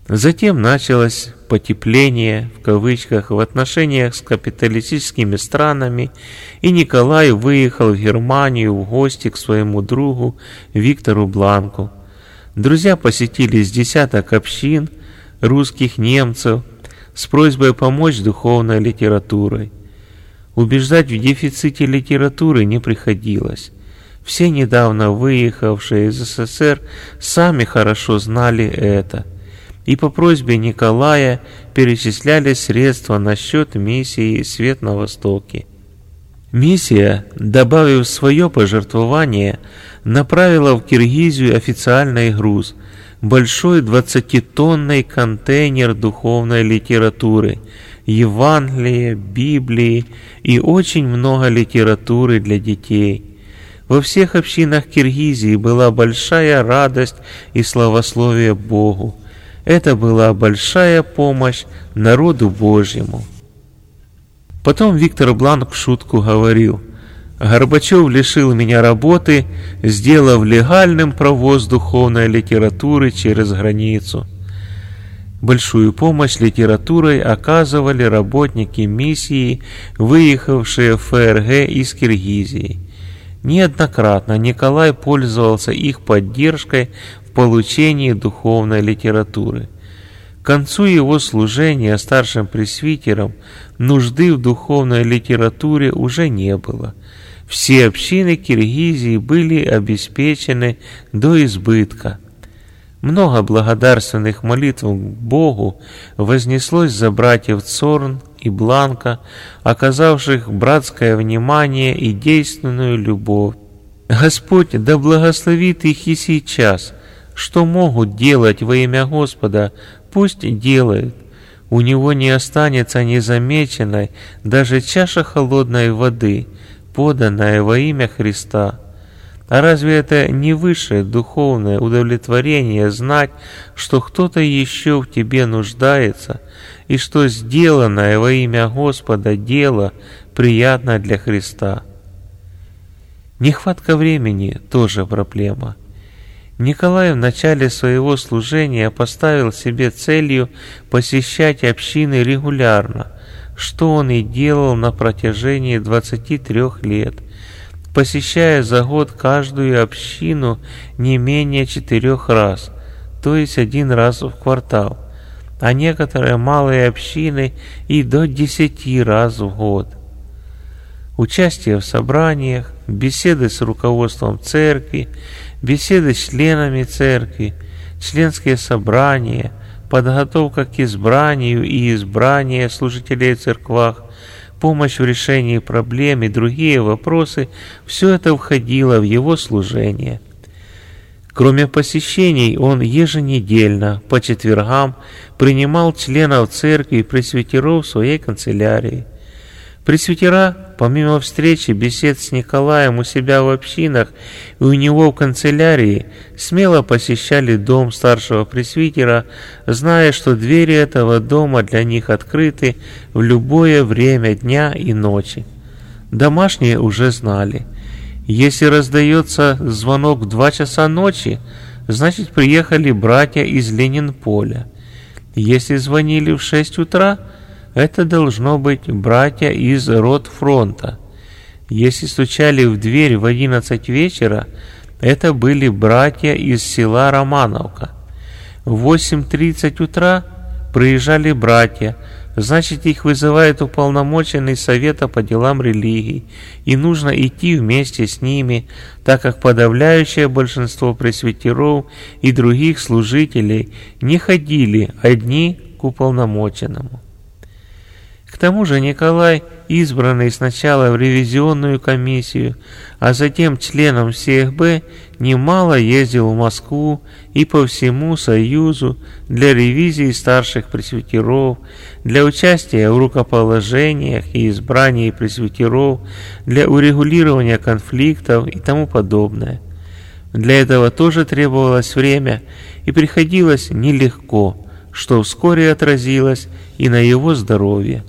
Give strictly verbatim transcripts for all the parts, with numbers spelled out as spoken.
Затем началось «потепление» в кавычках в отношениях с капиталистическими странами, и Николай выехал в Германию в гости к своему другу Виктору Бланку. Друзья посетили с десяток общин русских немцев с просьбой помочь духовной литературой. Убеждать в дефиците литературы не приходилось. Все недавно выехавшие из СССР сами хорошо знали это, и по просьбе Николая перечисляли средства на счет миссии «Свет на Востоке». Миссия, добавив свое пожертвование, направила в Киргизию официальный груз – большой двадцатитонный контейнер духовной литературы, Евангелия, Библии и очень много литературы для детей. Во всех общинах Киргизии была большая радость и славословие Богу. Это была большая помощь народу Божьему. Потом Виктор Бланк в шутку говорил: «Горбачев лишил меня работы, сделав легальным провоз духовной литературы через границу». Большую помощь литературой оказывали работники миссии, выехавшие в ФРГ из Киргизии. Неоднократно Николай пользовался их поддержкой в получении духовной литературы. К концу его служения старшим пресвитером нужды в духовной литературе уже не было. Все общины Киргизии были обеспечены до избытка. Много благодарственных молитв к Богу вознеслось за братьев Цорн и Бланка, оказавших братское внимание и действенную любовь. Господь да благословит их и сейчас. Что могут делать во имя Господа, пусть делают. У него не останется незамеченной даже чаша холодной воды, поданная во имя Христа. А разве это не высшее духовное удовлетворение знать, что кто-то еще в тебе нуждается, и что сделанное во имя Господа дело приятно для Христа? Нехватка времени тоже проблема. Николай в начале своего служения поставил себе целью посещать общины регулярно, что он и делал на протяжении двадцати трёх лет, посещая за год каждую общину не менее четырех раз, то есть один раз в квартал, а некоторые малые общины и до десяти раз в год. Участие в собраниях, беседы с руководством церкви, беседы с членами церкви, членские собрания, подготовка к избранию и избрание служителей в церквах, помощь в решении проблем и другие вопросы – все это входило в его служение. Кроме посещений, он еженедельно, по четвергам, принимал членов церкви и пресвитеров в своей канцелярии. Пресвитера, помимо встречи, бесед с Николаем у себя в общинах и у него в канцелярии, смело посещали дом старшего пресвитера, зная, что двери этого дома для них открыты в любое время дня и ночи. Домашние уже знали: если раздается звонок в два часа ночи, значит приехали братья из Ленинполя. Если звонили в шесть утра, это должно быть братья из Ротфронта. Если стучали в дверь в одиннадцать вечера, это были братья из села Романовка. В восемь тридцать утра приезжали братья, значит их вызывает уполномоченный совета по делам религии, и нужно идти вместе с ними, так как подавляющее большинство пресвитеров и других служителей не ходили одни к уполномоченному. К тому же Николай, избранный сначала в ревизионную комиссию, а затем членом СЕХБ, немало ездил в Москву и по всему Союзу для ревизии старших пресвитеров, для участия в рукоположениях и избрании пресвитеров, для урегулирования конфликтов и тому подобное. Для этого тоже требовалось время и приходилось нелегко, что вскоре отразилось и на его здоровье.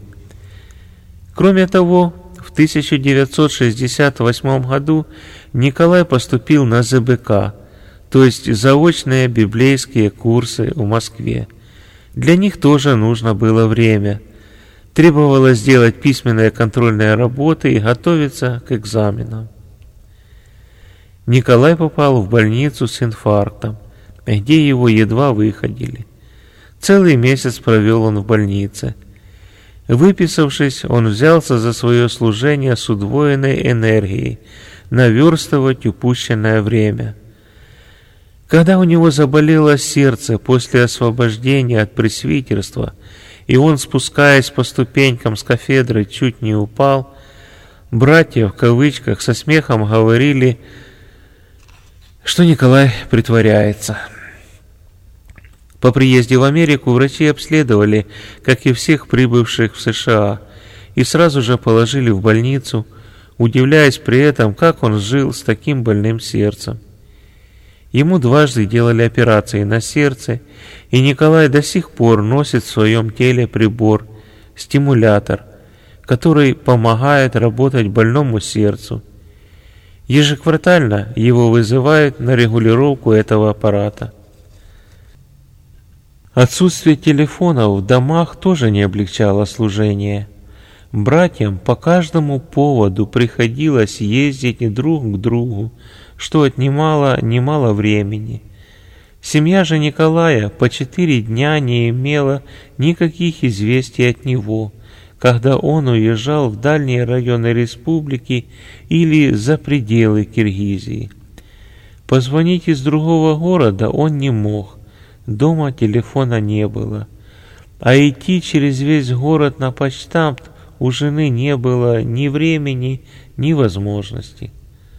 Кроме того, в тысяча девятьсот шестьдесят восьмом году Николай поступил на ЗБК, то есть заочные библейские курсы в Москве. Для них тоже нужно было время. Требовалось сделать письменные контрольные работы и готовиться к экзаменам. Николай попал в больницу с инфарктом, где его едва выходили. Целый месяц провел он в больнице. Выписавшись, он взялся за свое служение с удвоенной энергией, наверстывать упущенное время. Когда у него заболело сердце после освобождения от пресвитерства, и он, спускаясь по ступенькам с кафедры, чуть не упал, братья, в кавычках, со смехом говорили, что Николай притворяется. По приезде в Америку врачи обследовали, как и всех прибывших в США, и сразу же положили в больницу, удивляясь при этом, как он жил с таким больным сердцем. Ему дважды делали операции на сердце, и Николай до сих пор носит в своем теле прибор, стимулятор, который помогает работать больному сердцу. Ежеквартально его вызывают на регулировку этого аппарата. Отсутствие телефонов в домах тоже не облегчало служение. Братьям по каждому поводу приходилось ездить друг к другу, что отнимало немало времени. Семья же Николая по четыре дня не имела никаких известий от него, когда он уезжал в дальние районы республики или за пределы Киргизии. Позвонить из другого города он не мог, дома телефона не было, а идти через весь город на почтамт у жены не было ни времени, ни возможности.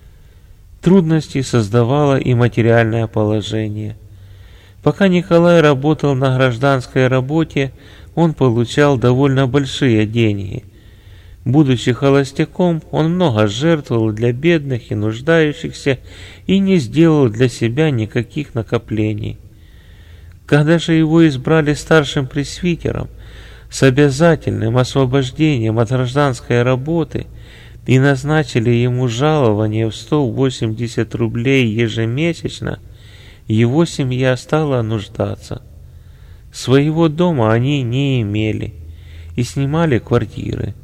Трудности создавало и материальное положение. Пока Николай работал на гражданской работе, он получал довольно большие деньги. Будучи холостяком, он много жертвовал для бедных и нуждающихся и не сделал для себя никаких накоплений. Когда же его избрали старшим пресвитером с обязательным освобождением от гражданской работы и назначили ему жалование в сто восемьдесят рублей ежемесячно, его семья стала нуждаться. Своего дома они не имели и снимали квартиры.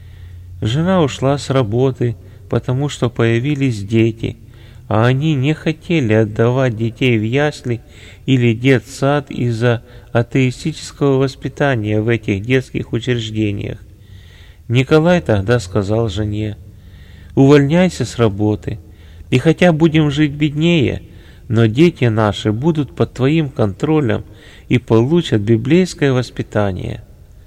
Жена ушла с работы, потому что появились дети, а они не хотели отдавать детей в ясли или детсад из-за атеистического воспитания в этих детских учреждениях. Николай тогда сказал жене: «Увольняйся с работы, и хотя будем жить беднее, но дети наши будут под твоим контролем и получат библейское воспитание».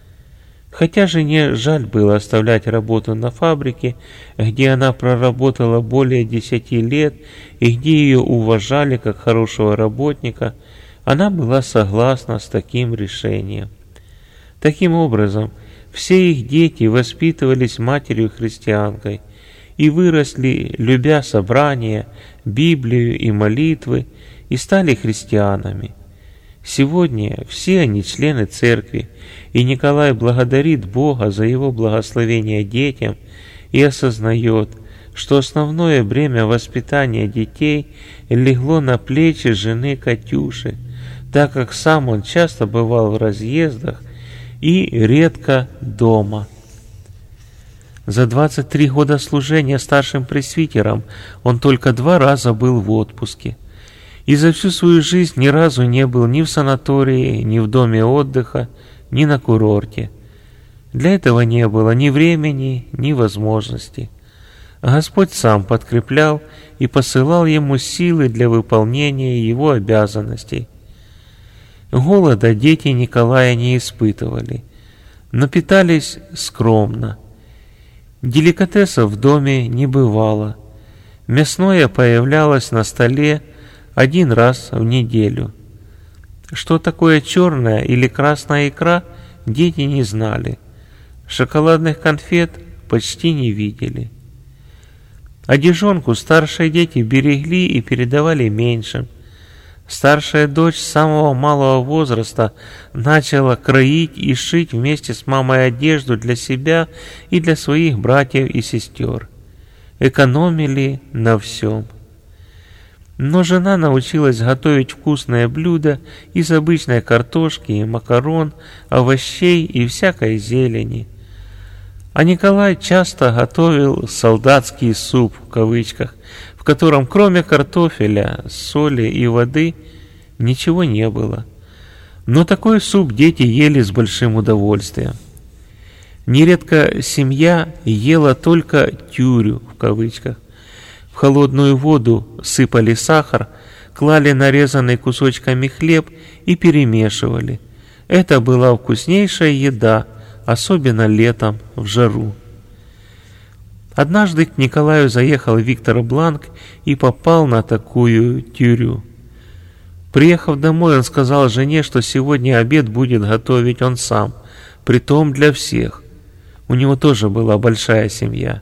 Хотя жене жаль было оставлять работу на фабрике, где она проработала более десяти лет и где ее уважали как хорошего работника, она была согласна с таким решением. Таким образом, все их дети воспитывались матерью-христианкой и выросли, любя собрания, Библию и молитвы, и стали христианами. Сегодня все они члены церкви, и Николай благодарит Бога за его благословение детям и осознает, что основное бремя воспитания детей легло на плечи жены Катюши, так как сам он часто бывал в разъездах и редко дома. За двадцать три года служения старшим пресвитером он только два раза был в отпуске. И за всю свою жизнь ни разу не был ни в санатории, ни в доме отдыха, ни на курорте. Для этого не было ни времени, ни возможности. Господь сам подкреплял и посылал ему силы для выполнения его обязанностей. Голода дети Николая не испытывали, но питались скромно. Деликатесов в доме не бывало. Мясное появлялось на столе один раз в неделю. Что такое черная или красная икра, дети не знали. Шоколадных конфет почти не видели. Одежонку старшие дети берегли и передавали меньшим. Старшая дочь с самого малого возраста начала кроить и шить вместе с мамой одежду для себя и для своих братьев и сестер. Экономили на всем. Но жена научилась готовить вкусные блюда из обычной картошки и макарон, овощей и всякой зелени. А Николай часто готовил «солдатский суп» в кавычках, в котором кроме картофеля, соли и воды ничего не было. Но такой суп дети ели с большим удовольствием. Нередко семья ела только «тюрю» в кавычках. В холодную воду сыпали сахар, клали нарезанный кусочками хлеб и перемешивали. Это была вкуснейшая еда, особенно летом в жару. Однажды к Николаю заехал Виктор Бланк и попал на такую тюрю. Приехав домой, он сказал жене, что сегодня обед будет готовить он сам, притом для всех. У него тоже была большая семья.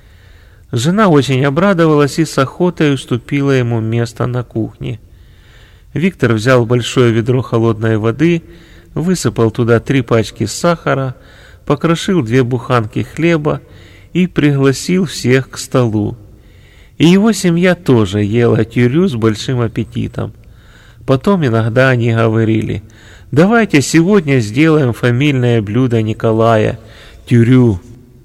Жена очень обрадовалась и с охотой уступила ему место на кухне. Виктор взял большое ведро холодной воды, высыпал туда три пачки сахара, покрошил две буханки хлеба и пригласил всех к столу. И его семья тоже ела тюрю с большим аппетитом. Потом иногда они говорили: «Давайте сегодня сделаем фамильное блюдо Николая – тюрю».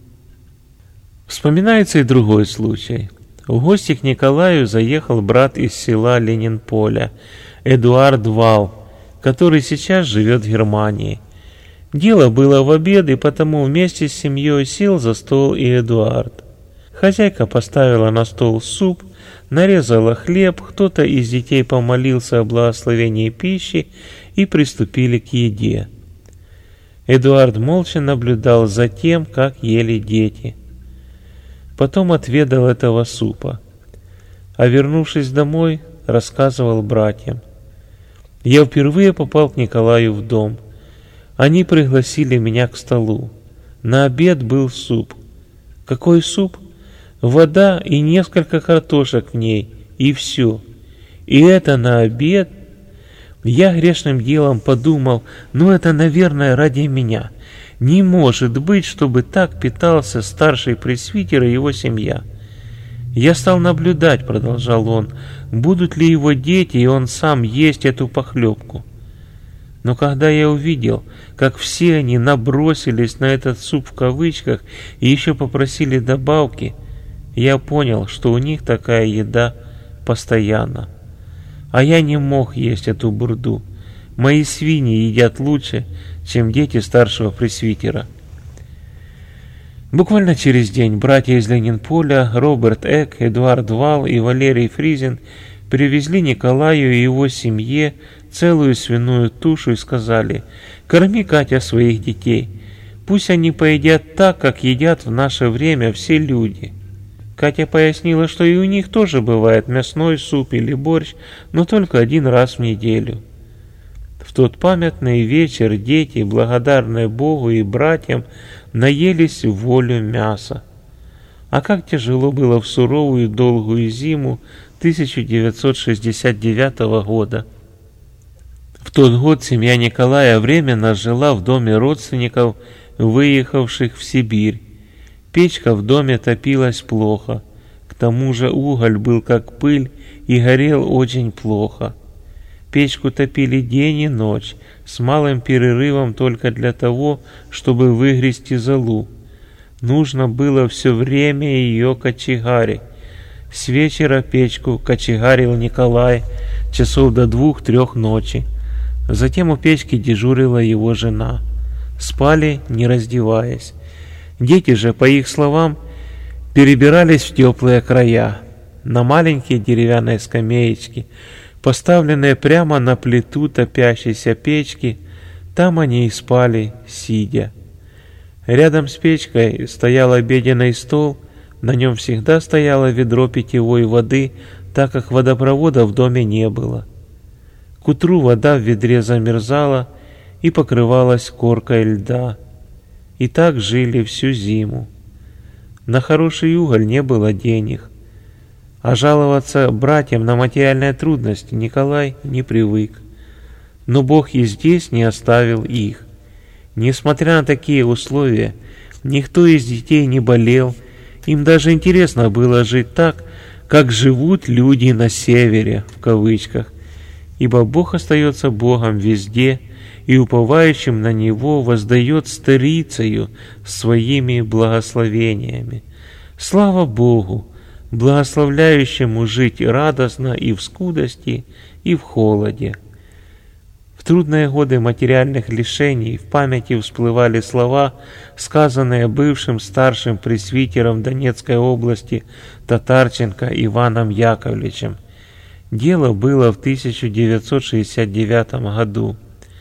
Вспоминается и другой случай. В гости к Николаю заехал брат из села Ленинполя, Эдуард Вал, который сейчас живет в Германии. Дело было в обед, и потому вместе с семьей сел за стол и Эдуард. Хозяйка поставила на стол суп, нарезала хлеб, кто-то из детей помолился о благословении пищи и приступили к еде. Эдуард молча наблюдал за тем, как ели дети. Потом отведал этого супа, а вернувшись домой, рассказывал братьям: «Я впервые попал к Николаю в дом. Они пригласили меня к столу. На обед был суп. Какой суп? Вода и несколько картошек в ней, и все. И это на обед? Я грешным делом подумал: ну это, наверное, ради меня. Не может быть, чтобы так питался старший пресвитер и его семья. Я стал наблюдать, продолжал он, будут ли его дети и он сам есть эту похлебку. Но когда я увидел, как все они набросились на этот суп в кавычках и еще попросили добавки, я понял, что у них такая еда постоянно. А я не мог есть эту бурду. Мои свиньи едят лучше, чем дети старшего пресвитера». Буквально через день братья из Ленинполя, Роберт Эк, Эдуард Вал и Валерий Фризин привезли Николаю и его семье целую свиную тушу и сказали: «Корми, Катя, своих детей, пусть они поедят так, как едят в наше время все люди». Катя пояснила, что и у них тоже бывает мясной суп или борщ, но только один раз в неделю. В тот памятный вечер дети, благодарные Богу и братьям, наелись в волю мяса. А как тяжело было в суровую долгую зиму тысяча девятьсот шестьдесят девятого года. В тот год семья Николая временно жила в доме родственников, выехавших в Сибирь. Печка в доме топилась плохо, к тому же уголь был как пыль и горел очень плохо. Печку топили день и ночь, с малым перерывом только для того, чтобы выгрести золу. Нужно было все время ее кочегарить. С вечера печку кочегарил Николай часов до двух-трех ночи. Затем у печки дежурила его жена. Спали, не раздеваясь. Дети же, по их словам, перебирались в теплые края, на маленькие деревянные скамеечки, поставленные прямо на плиту топящейся печки. Там они и спали, сидя. Рядом с печкой стоял обеденный стол, на нем всегда стояло ведро питьевой воды, так как водопровода в доме не было. К утру вода в ведре замерзала и покрывалась коркой льда. И так жили всю зиму. На хороший уголь не было денег, а жаловаться братьям на материальные трудности Николай не привык. Но Бог и здесь не оставил их. Несмотря на такие условия, никто из детей не болел, им даже интересно было жить так, как живут люди на севере, в кавычках, ибо Бог остается Богом везде, и уповающим на Него воздает старицею своими благословениями. Слава Богу, благословляющему жить радостно и в скудости, и в холоде. В трудные годы материальных лишений в памяти всплывали слова, сказанные бывшим старшим пресвитером Донецкой области Татарченко Иваном Яковлевичем. Дело было в тысяча девятьсот шестьдесят девятом году.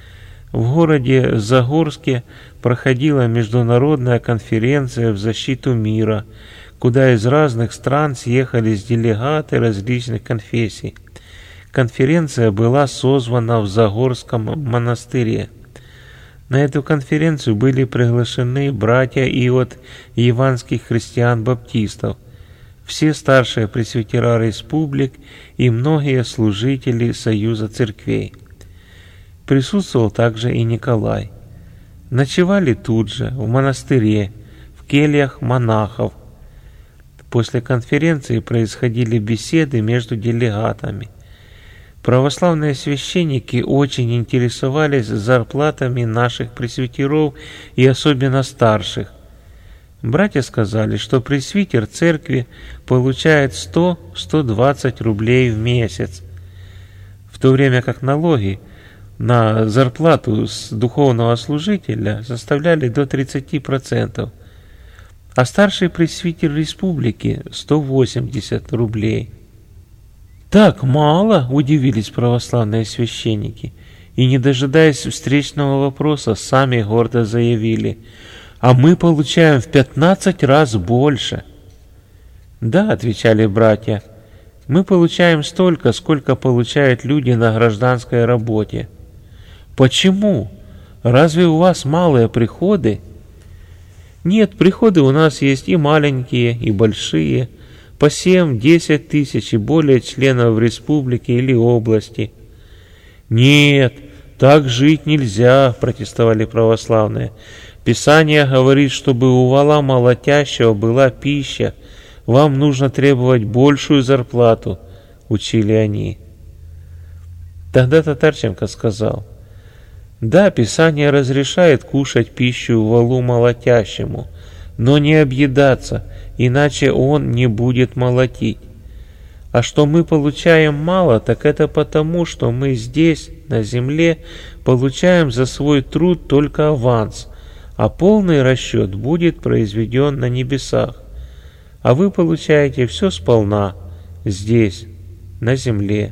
В городе Загорске проходила международная конференция в защиту мира, куда из разных стран съехались делегаты различных конфессий. Конференция была созвана в Загорском монастыре. На эту конференцию были приглашены братья и от яванских христиан-баптистов, все старшие пресвитера республик и многие служители Союза церквей. Присутствовал также и Николай. Ночевали тут же, в монастыре, в кельях монахов. После конференции происходили беседы между делегатами. Православные священники очень интересовались зарплатами наших пресвитеров и особенно старших. Братья сказали, что пресвитер церкви получает сто — сто двадцать рублей в месяц, в то время как налоги на зарплату с духовного служителя составляли до тридцати процентов, а старший пресвитер республики — сто восемьдесят рублей. «Так мало?» – удивились православные священники, и, не дожидаясь встречного вопроса, сами гордо заявили: «А мы получаем в пятнадцать раз больше». «Да», – отвечали братья, – «мы получаем столько, сколько получают люди на гражданской работе». «Почему? Разве у вас малые приходы?» «Нет, приходы у нас есть и маленькие, и большие, по семь-десять тысяч и более членов в республике или области». «Нет, так жить нельзя», – протестовали православные. «Писание говорит, чтобы у вола молотящего была пища, вам нужно требовать большую зарплату», – учили они. Тогда Татарченко сказал: «Да, Писание разрешает кушать пищу волу молотящему, но не объедаться, иначе он не будет молотить. А что мы получаем мало, так это потому, что мы здесь, на земле, получаем за свой труд только аванс, а полный расчет будет произведен на небесах. А вы получаете все сполна, здесь, на земле».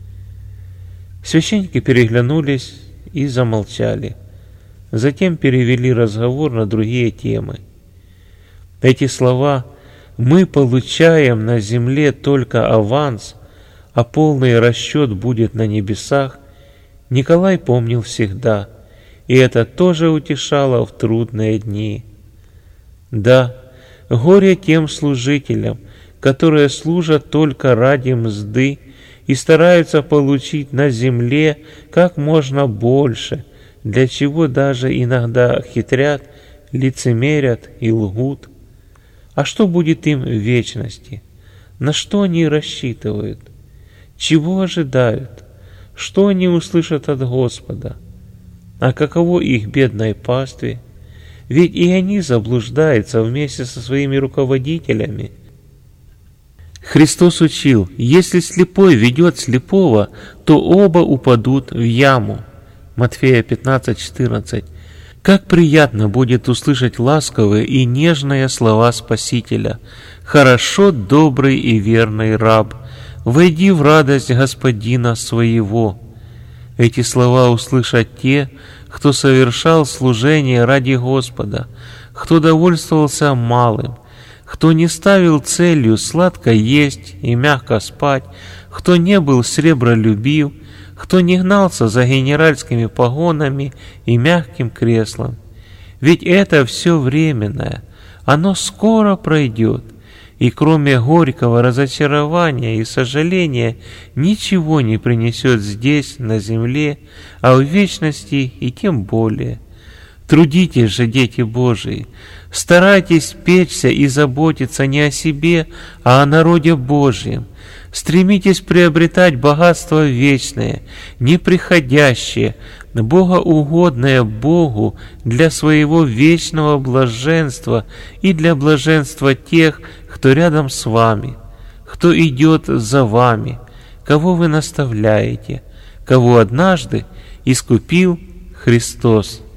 Священники переглянулись и замолчали. Затем перевели разговор на другие темы. Эти слова «мы получаем на земле только аванс, а полный расчет будет на небесах» Николай помнил всегда, и это тоже утешало в трудные дни. Да, горе тем служителям, которые служат только ради мзды и стараются получить на земле как можно больше, для чего даже иногда хитрят, лицемерят и лгут. А что будет им в вечности? На что они рассчитывают? Чего ожидают? Что они услышат от Господа? А каково их бедной пастве? Ведь и они заблуждаются вместе со своими руководителями. Христос учил: если слепой ведет слепого, то оба упадут в яму. Матфея пятнадцать четырнадцать. Как приятно будет услышать ласковые и нежные слова Спасителя: «Хорошо, добрый и верный раб, войди в радость Господина своего». Эти слова услышат те, кто совершал служение ради Господа, кто довольствовался малым, кто не ставил целью сладко есть и мягко спать, кто не был сребролюбив, кто не гнался за генеральскими погонами и мягким креслом. Ведь это все временное, оно скоро пройдет, и кроме горького разочарования и сожаления ничего не принесет здесь, на земле, а в вечности и тем более. Трудитесь же, дети Божии, старайтесь печься и заботиться не о себе, а о народе Божьем. Стремитесь приобретать богатство вечное, неприходящее, богоугодное Богу для своего вечного блаженства и для блаженства тех, кто рядом с вами, кто идет за вами, кого вы наставляете, кого однажды искупил Христос.